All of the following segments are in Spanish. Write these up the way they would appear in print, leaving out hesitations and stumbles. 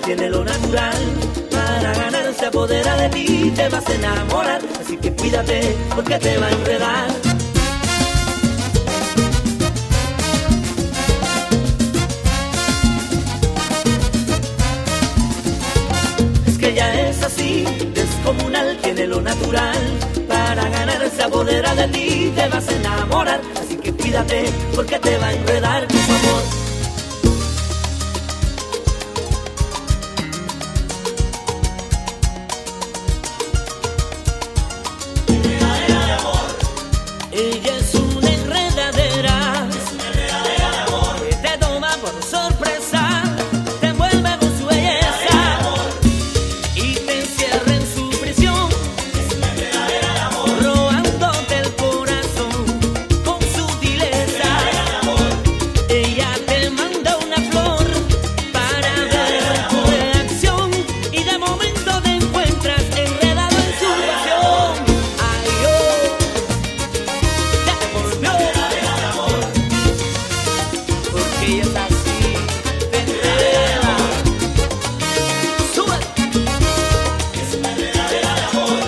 tiene lo natural. Para ganar se apodera de ti, te vas a enamorar. Así que cuídate porque te va a enredar. Es que ella es así, descomunal, tiene lo natural. Para ganar se apodera de ti, te vas a enamorar. Así que cuídate porque te va a enredar con su amor. Ella es una enredadera, de amor, que te toma por sorpresa, te envuelve con su belleza y te encierra en su prisión. Es una enredadera de amor, robándote el corazón con sutileza. Ella te manda una flor para ver tu reacción y de momento te encuentras enredado en su pasión. Ay, oh. Porque ella es así, te enreda. Sube. Es una enredadera de amor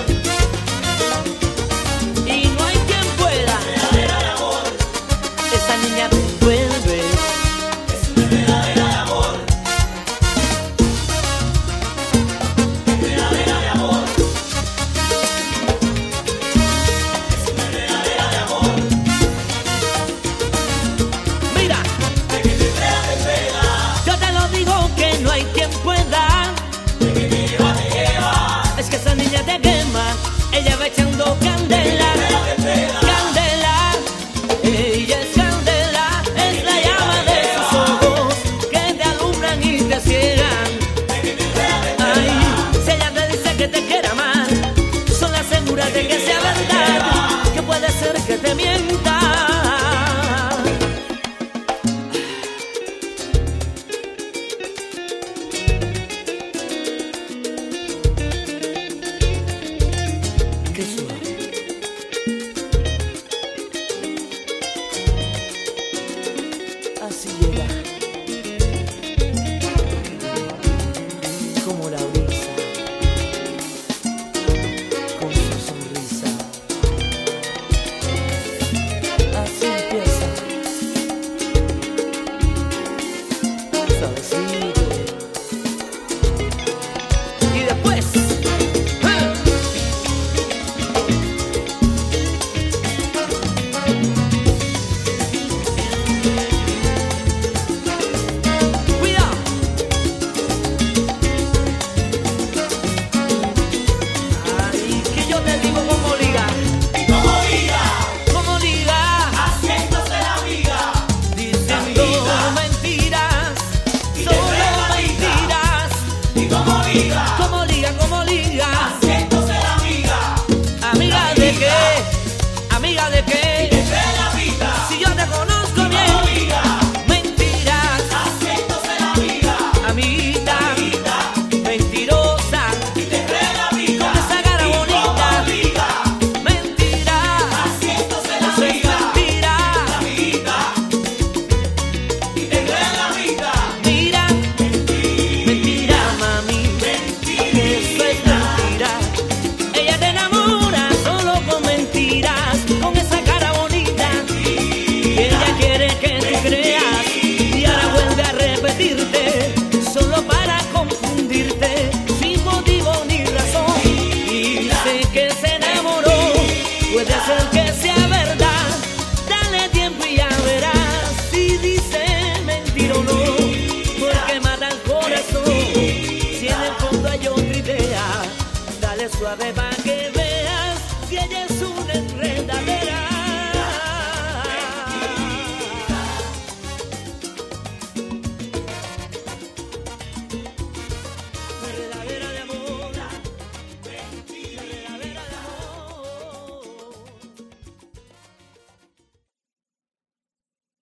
y no hay quien pueda. Enredadera de amor. Esta niña te envuelve. Es una enredadera de amor. Enredadera de amor. Es una enredadera de amor. Mira, de que te enreda, te enreda. Yo te lo digo que no hay quien pueda. De que te lleva, te lleva. Es que esa niña te quema, ella va echando candela. Candela, ella es candela, es la llama de sus ojos que te alumbran y te ciegan. Ay, si ella te dice que te quiere amar, solo asegúrate que sea verdad, que puede ser que te mienta.